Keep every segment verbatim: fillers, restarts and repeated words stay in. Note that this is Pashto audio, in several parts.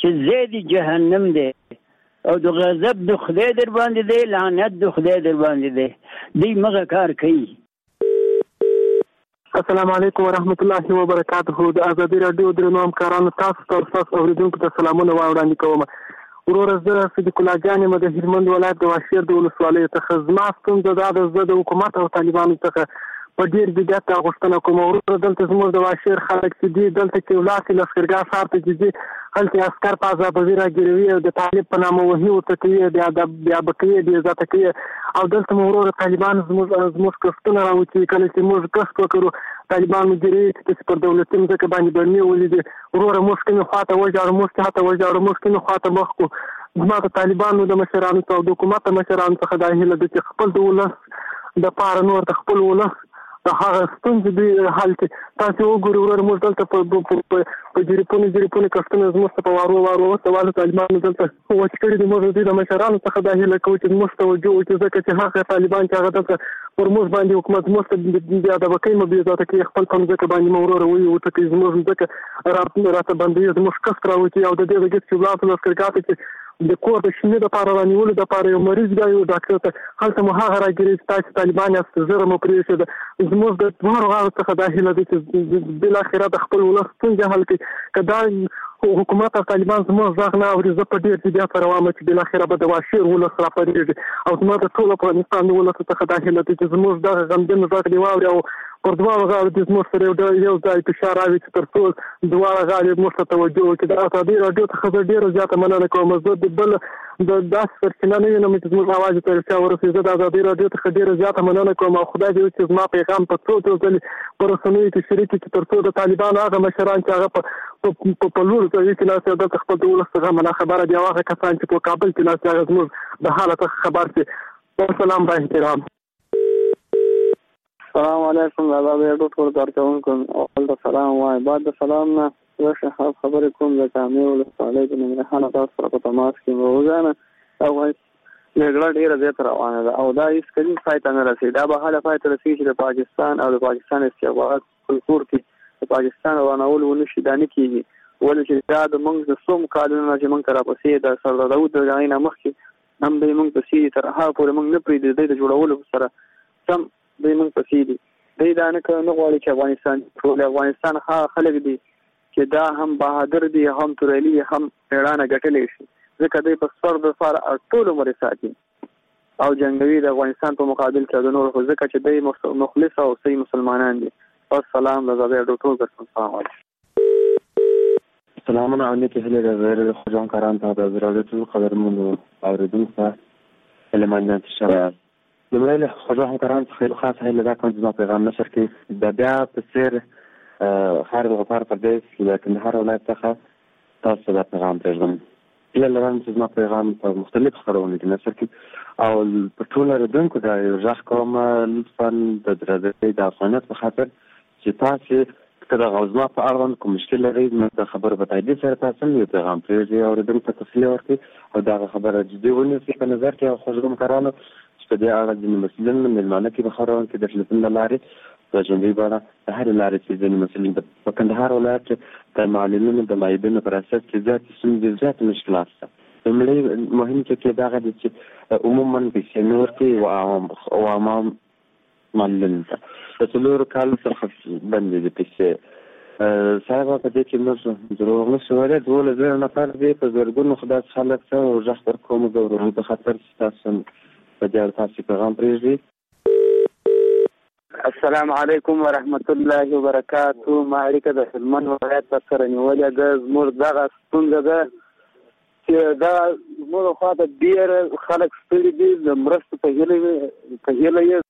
چې زید جهنم دی او د غضب د خدای در باندې دی، لعنت د خدای در باندې دی. دوی مغه کار کوي. السلام علیکم ورحمت الله وبرکاته. د ازادي راډیو درنو همکارانو، تاسو ته تاسو اوریدونکو ته سلامونه وړاندې کوم. وروره زه صدیق الله جان یم د هلمند ولایت د واشیر د ولسوالۍ څخه. زما ستونزه دا ده، زه د حکومت او طالبانو څخه په ډېر جدیت غوښتنه کوم. وروره دلته زموږ د واشیر خلک چې دي، دلته کې ولاړ لښکرګاه ښار ته چې ځي، هلته عسکر په عذابوي راګیروي او د طالب په نامه وهي ورته کوي، بیا به کوي، بې عزته کوي. او دلته مو وروره طالبان زموږ زموږ کښتونه راوچوي. کله چې موږ کښت وکړو، طالبان مدیرې چې پر دولتي مځکه باندې برنې ولیدې، وروره موږ کومې خواته وژاړو، موږ هاته وژاړو، موږ کومې خواته مخ کړو. زما د طالبانو د مشرانو څخه او د حکومت د مشرانو څخه دا هیله ده چې خپل د ولس دپاره نور د خپل ولس د هغه ستونزې دوی حل کړي. تاسې وګورئ وروره، موږ دلته په جریپونو جریپونو کښتونه زموږ ته په وارو وارو وسوالو طالبانو دلته وچ کړي دي. موږ دوی د مشرانو څخه دا هیله کوو چې زموږ توجه وکړي، ځکه چې هغه طالبان چې هغه دلته پر موږ باندې حکومت زموږ ته بې ادبه کوي، مو بې عزته کوي، خپل په مځکه باندې مو وروره وایي وټکوي، زموږ مځکه راته بندوي، زموږ کښت راوچوي. او د دې وجې چې ولاړ لښکرګاه ته چې د کور د شینې دپاره رانیولو دپاره یو مریض بیا یو ډاکټر ته، هلته مو هغه راګیري چې تاسې طالبان یاست، ژر مو پرېښوده. زموږ د دواړو غاړو څخه دا هیله ده چې بالاخره د خپل ولس ستونزې حل کړي. که دا حکومت او طالبان زموږ غږ نه اوري، زه په ډېر جدیت سره وایم چې بالاخره به د واشیر ولس راپارېږي. او زما د ټول افغانستان د ولسو څخه دا هیله ده چې زموږ دغه غمجن غږ دې واوري او پر دواړو غاړو دې زموږ سره یو یو ځای فشار راوړي چې تر څو دواړه غاړې موږ ته توجه وکړي. د ازادي راډیو څخه زه ډېره زیاته مننه کوم. زه د بل د داسې سرچینه نه وینم چې زموږ اواز ته رسیا ورسوي. زه د ازادي راډیو څخه ډېره زیاته مننه کوم او خدای دې وکړي چې زما پیغام په څو څو ځلې په رسنیو کې شریک کړي چې تر څو د طالبانو هغه مشران چې هغه په په لوړو ځایونو کې ناست دلته خپل د ولس څخه منا خبره دي، او هغه کسان چې په کابل کې ناست هغه زموږ د حاله څخه خبر شي. والسلام با احترام. السلام علیکم. دا د یو ټول کارکونکو اول ته سلام وای. بعد د سلام نه زه خبرې کوم د کامې ولسوالۍ د ننګرهار تاسو سره په تماس کې وو. او جګړه ډېره زیاته روانه ده او دا هیڅ کله پای ته نه رسېږي. دا به هله پای ته رسېږي چې د پاکستان او د پاکستان استخبارات کلتور کې د پاکستان روانول ونه شي. دا نه کېږي، ولې چې دا د موږ د څوم کالونو نه چې موږ ته راپسې د سردار داود د جنګ نه مخکې هم دوی موږ پسې تر هغه پورې موږ نه پرېږدي. دوی د جوړولو سره سم دوی موږ پسې دي. دوی دا نه نه غواړي چې افغانستان ټول افغانستان هغه خلک دي چې دا هم بهادر دي، هم تورلي، هم میړانه ګټلی شي، ځکه دوی په سر د سره ټول عمر ساتي او جنګوي د افغانستان په مقابل کې د نورو، ځکه چې دوی مخلص او صحیح مسلمانان دي. السلام د زابل ډاکټر ګرځم. السلام علیکم. سلامونه او نیکې هیلې د زهر خوږ کاران ته د زراعتي قدرمنو اوریدونکو ته هیلهمن انتشار. لومړی له خوږ همکارانو څخه یو خاص هیله دا کوم چې زما پیغام نشر کړي. د بیا په څېر ښار د غفار پردیس له کندهار ولایت څخه تاسو ته دا پیغام پرېږدم. هیله لرم چې زما پیغام په مختلفو خپرونو کې نشر کړي او په ټولو اورېدونکو ته یو غږ کوم لطفا د درناوي د افغانیت په خاطر چې تاسې که د زما په اړوند کوم مشکل لرئ، نو د خبرو په تایید سره تاسو یو پیغام پرېږدئ او اورېدونکو ته تسلي ورکړئ او دغه خبره جدي ونیسئ په نظر کې. او خوږ همکارانو چې په دې اړه ځینې مسؤلین مېلمانه کې په خپرونه کې د ټلیفون له لارې په ژوندۍ بڼه د هرې لارې چې ځینې مسؤلین په کندهار ولایت کې د معلولینو د معیدینو په اساس کې زیاتې ستونزې زیات مشکلات شته. لومړی مهم ټکی دغه دی چې عموما پیسې نه ورکوي او عوام معلولینو ته د څلورو کالو څخه بندې دي پیسې. صاحب په دې کې موږ دروغ نه شو ویلی، دولس زره نفر دي، په زرګونو خو داسې خلک ته او غږ ورکوم د ورونو په خاطر چې تاسو په دې اړه تاسې پیغام پرېږدئ. السلام علیکم ورحمت الله وبرکاتو. ما اړیکه د هلمند ولایت په سره نیولې ده. زموږ دغه ستونزه ده چې دا زموږ خواته ډېر خلک ستړي دي، د مرستو په هیله یې.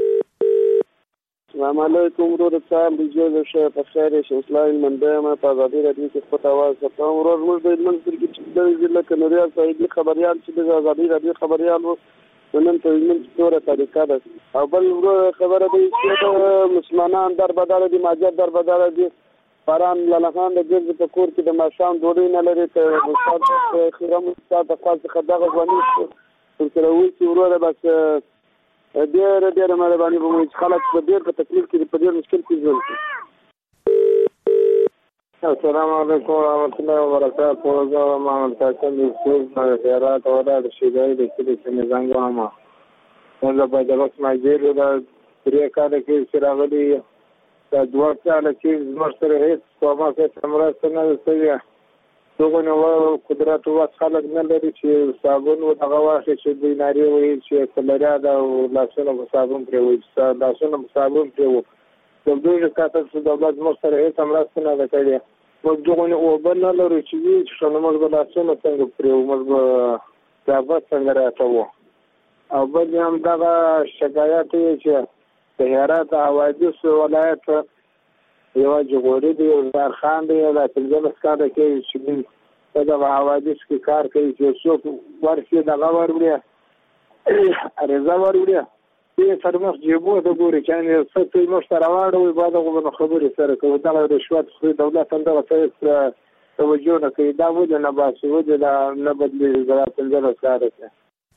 السلام علیکم ورور صاحب، بجو شه په خیر شه اسلام منده په ازادي راډیو کې خپل आवाज ورکوم. ورور موږ د هلمند کې چې د ضلع کنریال صاحب خبريال چې د ازادي راډیو خبريال وو نن په هلمند کې توره طریقه ده. او بل ورور خبره ده چې مسلمانان در بدل دي، ماجر در بدل دي، باران لالخان د ګرځ په کور کې د ماشام ډوډۍ نه لري. ته استاد خیرم استاد د خاص خدغه ځواني سره وی چې ورور بس ډېر ډېر مهرباني به مو چې خلک په ډېر په تکلیف کې په ډېر مشکل کې ژوند کوي. السلام علیکم ورحمۃ اللہ وبرکاتہ. زه محمد قاسم یوسف هرات ولایت شیدای د کلي څخه زنګ وهم. موږ په دغه ماجر د درې کاله کې چې راغلي دا دوه کاله کې زموږ سره هېڅ کومه څه مرسته نه ده شوې. دغه نو قدرت او خلک نه لري چې صابون او دغه واخلي چې دوی نارې وایي چې کلریا ده او لاسونه په صابون پرې وایي لاسونه په صابون پرې وایي. د دوی کاته چې دولت موږ سره هېڅ مرسته نه ده کړې. موږ دغه اوبه نه لرو چې وي چې نو موږ به لاسونه څنګه پرې وو موږ به ضربت څنګه راکوو. او بل هم دغه شکایت یې چې د هرات حوادث ولایت یوه جغوري دی یو زارخان دی دا پنځلس کاله کې چې په دغه حوادث کې کار کوي چې څوک ورشي دغه ورکړي عریضه ورکړي دې سره مخ جیبو ته ګوري چې څه څه موږ سره واړوي باید هغه خبرې سره کوي. دغه رشوت خوري دولت هم دغه څه توجه نه کوي. دا ولې نه باسي ولې دا نه بدلېږي دا پنځلس کاله کې.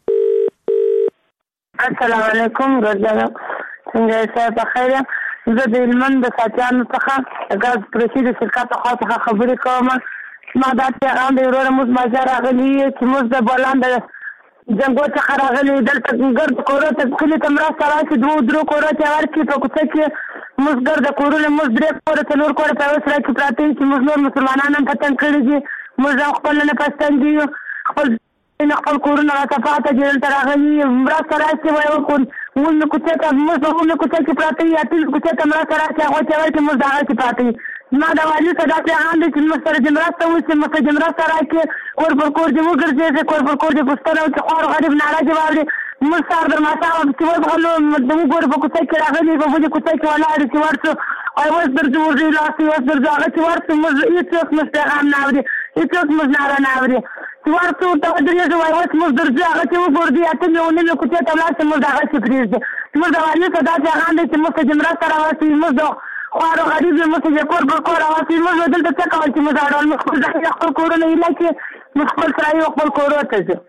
السلام علیکم ګردانه څنګه یې په خیر یم. زه د هلمند د ساتیانو څخه د ګاز پرسي د شرکت خوا څخه خبرې کوم. ما دا پیغام د وروره موږ ماجا راغلي چې موږ د بولان د جنګو څخه راغلي دلته ګرد کورو ته کلي ته مرسته راشي دوه درو کورو ته ورکړي په کوڅه کې موږ ګرده کورونه موږ درې کوره څلور کوره په اوس راکړي پراته چې موږ نور مسلمانان هم پتنګ کړي دي. موږ هم خپل نه پستنګ دي خپل خپل کورونه راته پاته دي دلته راغلي مرسته راشي وایي ولې کوڅه ته موږ ولې کوڅه کې پراته یو اتل کوڅه ته مرسته راشي هغه ته ورکړي موږ دغه کې پاته. ما د والي څخه دا پیغام دی چې موږ سره د مرسته وشي موږ ته د مرسته راکړي کور پر کور دې وګرځېږي کور پر کور دې پوښتنه وکړي خوار غریب ناره دې واوري. موږ سهار در ماښام چې وبغلو د وګورو په کوڅه کې راغلي په بلې کوڅه کې ولاړ چې ورسو او اوس درځو ورځي لاس اوس درځو هغه چې ورسو موږ هېڅوک موږ پیغام نه اوري هېڅوک موږ ناره نه اوري چې ورسو ته ودرېږو وایي اوس موږ درځو هغه چې وګورو دې اتلې ونیمې کوڅې ته ولاړ شي موږ هغه چې پرېږدي. موږ د والي څخه دا پیغام دی چې موږ ته د مرسته راوستي موږ د خوارو غریب یې موږ ته کور پر کور راوستي موږ دلته څه کول چې موږ اړول موږ خپل ځای خپل کورونه ایله کې موږ خپل سرایي خپل کورو ته ځو.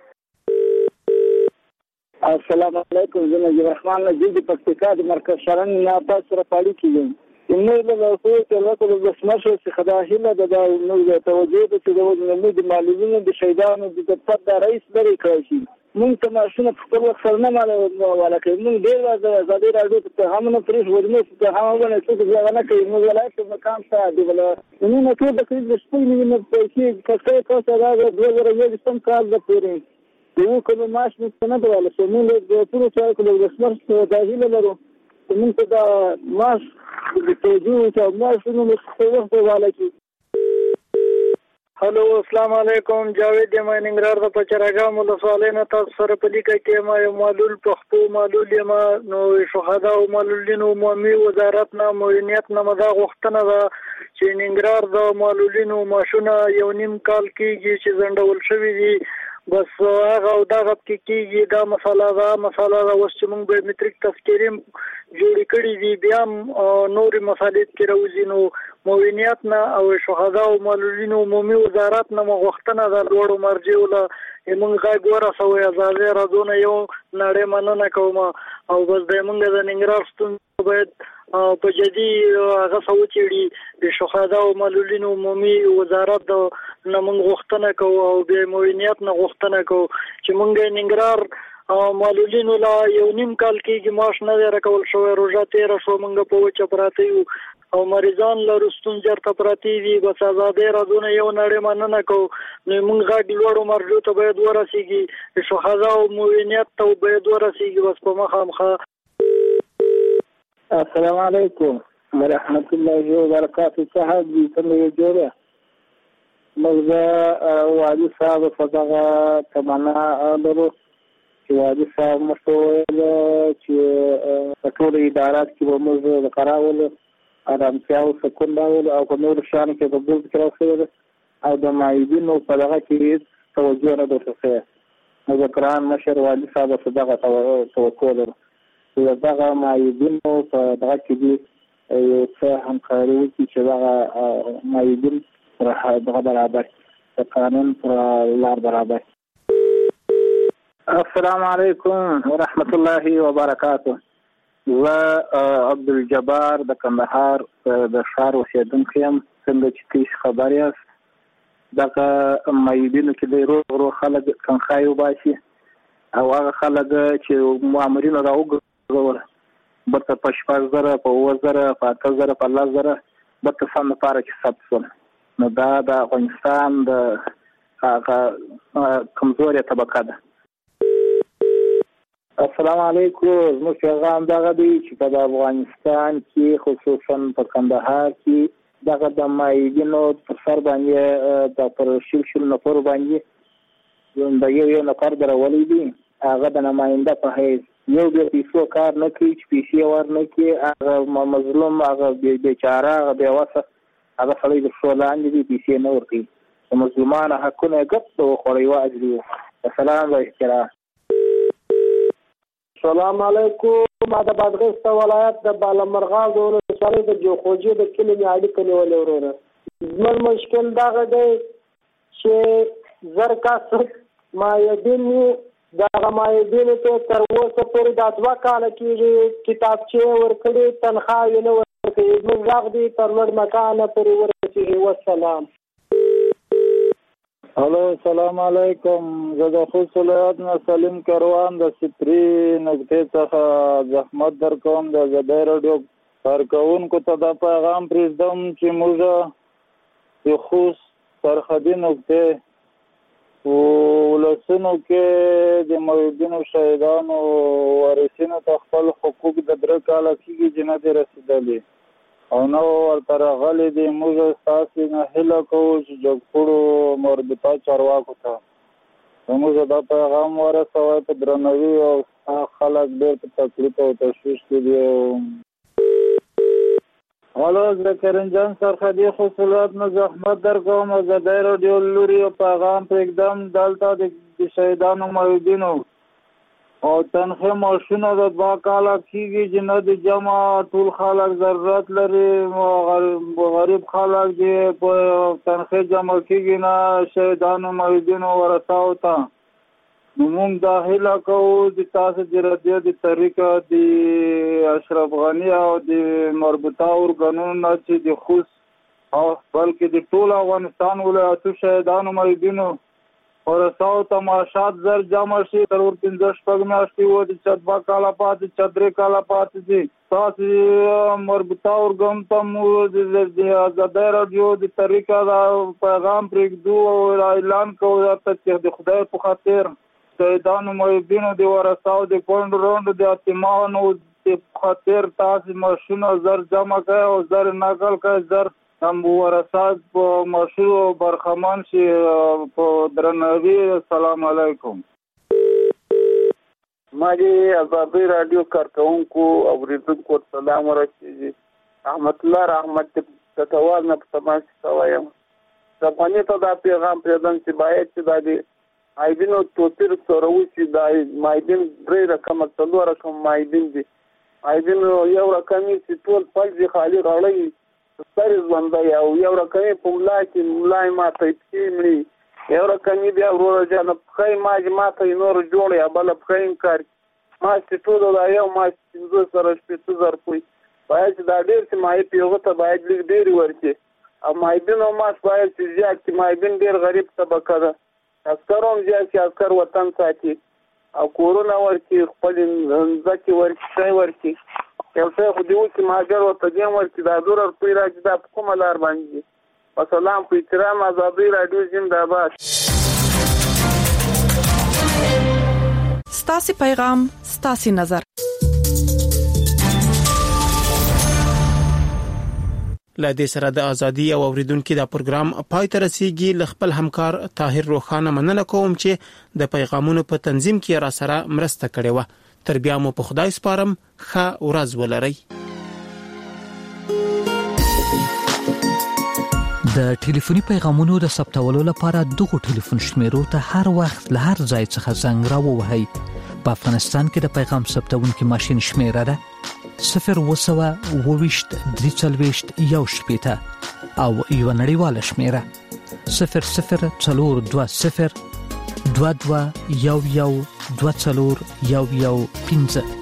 السلام علیکم. زه نجیب رحمان نجیب د پکتیکا د مرکز شرن نه تاسو سره پالي کېږم. موږ له خو ته له بسمشو څخه د هیله د موږ توجه ته د موږ د معلولینو د شهیدانو د دفتر د رئیس لري کړی شي. موږ ته ماشونه په خپل وخت سره نه ماله کوي. موږ ډېر وخت ازادي راډیو ته هم نه پرېښ ورمې ته هم ونه څوک ځای نه کوي. موږ ولایت په مقام ته دی ولا نو ټول د کړي د شپې نه پیسې کښې تاسو راغله دوه زره یو سم کال د پورې یو کله ماش نه نه دواله چې موږ د ټول څو کله د سمر د هیله لرو موږ ته د ماش د توجه او ماش نو په وخت والا کې. هلو السلام علیکم. جاوید یم ننګرهار د پچرګام ولسوالۍ نه تاسو سره په لیکه کې ما یو معلول پښتو معلول یم نو شهدا او معلولینو عمومي وزارت نه معاونیت نه مدا غوښتنه ده چې ننګرهار د معلولینو ماشونه یو نیم کال کېږي چې ځنډول شوي دي بس هغه او دغه کې کېږي دا مسله ده مسله ده اوس چې موږ بایومټریک تذکرې جوړې کړي دي بیا هم نورې مسالې کې راوځي نو معاونیت نه او شهدا او معلولینو عمومي وزارت نه مو غوښتنه ده لوړو مرجعو له موږ غږ ورسوئ ازادۍ راډیو نه یو نړۍ مننه کوم او بس د موږ د ننګرهار ستونزې باید په جدي هغه څه وڅېړي د شهدا او معلولینو عمومي وزارت نه موږ غوښتنه کوو او بیا معاونیت نه غوښتنه کوو چې موږ ننګرهار معلولینو لا یو نیم کال کېږي معاش نه دی راکول شوی روژه تېره شوه موږ په وچه پراته یو او مریضان لرو ستونزې ورته پراته دي بس ازادۍ راډیو نه یو نړۍ مننه کوو نو موږ غږ لوړو مرجعو ته باید ورسېږي شهدا او معاونیت ته باید ورسېږي بس په مخامخ. السلام علیکم ورحمت الله وبرکاته. صاحب دې څنګه جوړه موږ د والي صاحب په دغه تمنا لرو چې والي صاحب موږ ویل چې په ټولو ادارات کې به موږ د قراولو ارامتیا او سکون راول او په نورو شیانو کې به بوز کې راوښودل او د معیدینو په دغه کې هېڅ توجه نه ده شوې. مذکران مشر والي صاحب په دغه توقع لرو چې دغه معیدینو په دغه کې دي یو څه همکاري وکړي چې دغه معیدین پر دغه برابر د قانون پر لار برابر. السلام علیکم ورحمت الله وبرکاته. زه عبدالجبار د کندهار د ښار اوسېدونکی یم. څنګه چې تاسو خبر یاست دغه مایبینو کې د روغ روغ خلک تنخواه وباسي او هغه خلک چې مامورین راوګرځول برته په شپږ زره په اووه زره په اته زره په لس زره برته سم لپاره چې ثبت شول. نو دا د افغانستان د هغه کمزورې طبقه ده. السلام علیکم. زموږ پیغام دغه دی چې په افغانستان کې خصوصا په کندهار کې دغه د مایبینو په سر باندې د پر شل شل نفر باندې د یو یو نفر درولې دي. هغه د نماینده په حیث یو د پیسو کار نه کوي چې پیسې ورنه کوي. هغه مظلوم هغه بیچاره هغه بېوسه هغه سړی د پښو لاندې دي پیسې نه ورکوي. د مظلومانو حقونه یې ګپ وخوړی واجب وي. السلام و احترام. السلام علیکم. ما د بادغیس ولایت د بالامرغاز ولسوالۍ د جوخوجي د کلي مې اړیکه نیولې وروره. زموږ مشکل دغه دی چې زر کس مایبین دغه مایبینو ته تر اوسه پورې دا دوه کاله کېږي کتابچې ورکړي تنخواه یې نه ورکوي. زموږ غږ دی تر لوړ مکانه پورې ورسېږي. والسلام. الو السلام علیکم. زه د خوست ولایت نه سلیم کروان د سپري نقطې څخه زحمت در کوم. د ازادۍ راډیو کارکوونکو ته دا پیغام پرېږدم چې موږ د خوست سرحدي نقطې ولسونو کې د موجودینو شهیدانو وارثینو ته خپل حقوق د درې کاله کېږي چې نه دي رسېدلي او نه ورته راغلي دي. موږ ستاسې نه هیله کوو چې جګپوړو مربوطه چارواکو ته موږ دا پیغام ورسوئ په درناوي او خلک ډېر په تکلیف او تشویش کې دي. الو زه کریم جان سرحدي خوست ولایت نه زحمت در کوم. ازادۍ راډیو لوري او پیغام پرېږدم. دلته د شهیدانو موجودینو او تنخواه معاشونه د دوه کاله کېږي چې نه د جمع ټول خلک ضرورت لري. غریب خلک چې په تنخواه جمع کېږي نه شهیدانو موجودینو ورثاو ته. نو موږ دا هیله کوو چې تاسو د راډیو د طریقه د اشرف غني او د مربوطه ارګانونو نه چې د خوست او بلکې د ټول افغانستان ولایتو شهیدانو موجودینو ورثاو ته معاشات زر جمع شي. ضرور پنځه شپږ میاشتې وه چې دوه کاله پاتې چې درې کاله پاتې دي. تاسو مربوطه ارګان ته موږ د ازادۍ راډیو د طریقه دا پیغام پرېږدو او اعلان کوو درته چې د خدای په خاطر شهیدانو محبینو د ورثاو د کونډو رونډو د یتیمانو د خاطر تاسو معاشونه زر جمع کړئ او زر نقل کړئ. زر هم ورثه په معاشو برخمن شي په درناوي. السلام علیکم. ما د ازادۍ راډیو کارکوونکو اورېدونکو ته سلام ورسېږي. احمد الله رحمت کټوال نه په تماس کې وایم. د افغاني ته دا پیغام پرېږدم چې باید چې دا د مایبینو توپیر سره وشي. دا مایبین درې رقمه څلور رقم مایبین دي. مایبین یو رقمي چې ټول پلځي خالي غړی ستر ژوندی او یو رقمي په ملا کې ملا یې ماته پکې مړي. یو رقمي بیا وروره جانه پښې ماج ماته یې نور جوړې بله پښې یې کار ما چې ټولو دا یو ما پنځه سره شپېته زر پوي باید چې دا ډېر چې مایب په هغه ته باید لږ ډېرې ورکړي. او مایبین او ماس باید چې زیات چې مایبین ډېر غریب طبقه ده. عسکر هم زیات چې عسکر وطن ساتي او کورونه ورکړي خپلې ځمکې ورکړي شی ورکړي. یو شی خو دې وکړي مهاجر ورته دې هم ورکړي. دا دوره روپۍ راځي دا په کومه لار باندې دي. په سلام په احترام. ازادۍ راډیو زنده‌باد. ستاسې پیغام ستاسې نظر. له دې سره د ازادي او اوریدونکو د پروګرام پای ته رسیدي. ل خپل همکار طاهر روخانه مننه کوم چې د پیغامونو په تنظیم کې را سره مرسته کړې و. تر بیا مو په خدای سپارم. ښه ورځ ولرئ. د ټلیفوني پیغامونو د ثبتولو لپاره دغه ټلیفون شمیرو ته هر وخت له هر ځای څخه زنګ راووهئ. په افغانستان کې د پیغام ثبتونکو ماشين شمیره ده صفر وسوه وویشت درې څلوېښت یو شپېته او یو نړیواله شمیره صفر صفر څلور دوه صفر دوه دوه یو یو دوه څلور یو یو پنځه.